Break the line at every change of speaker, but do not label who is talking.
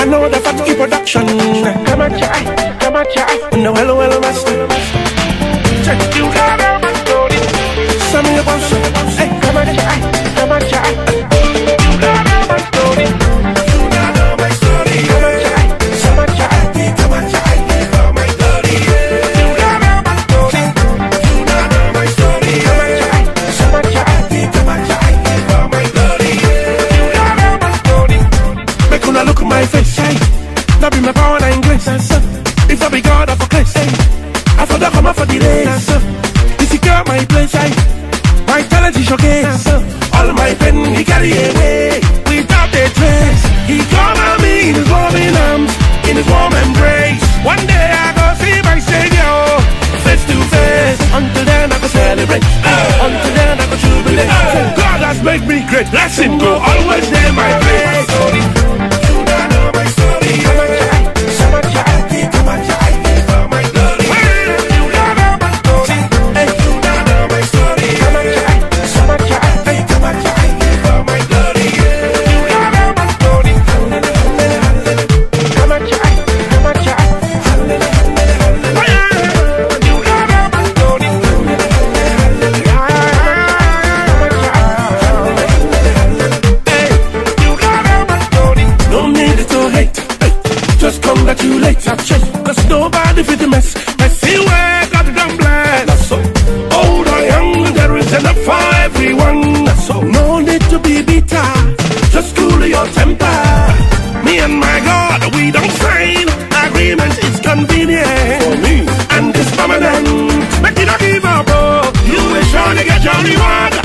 know the Fatki production. Come on, try. No, hello, master. Check you got my story. Some of your boss. Hey, come on, try. You got my story. You got my story. Come on, try. Come on, try. For my glory. You got my story. You got my story. Come on, try. Come on, try. For my glory. You got my story. Make una look at my face. That be my power and English. If I be God, I for Christ. I for that come up for the race. This is got my place. My talent is showcase. All my pen he carry away without a trace. He come at me in his loving arms, in his warm embrace. One day I go see my Savior face to face. Until then I go celebrate. Until then I go jubilate. God has made me great. Let him go. Always name my place. You don't know my story. Congratulate, cause nobody fit the mess. I see where God done bless. That's so. Old or young, there is enough for everyone. That's so. No need to be bitter, just cool your temper. Me and my God, we don't sign agreement. It's convenient for me, and it's permanent. Make it not give up, oh. You will surely get your reward.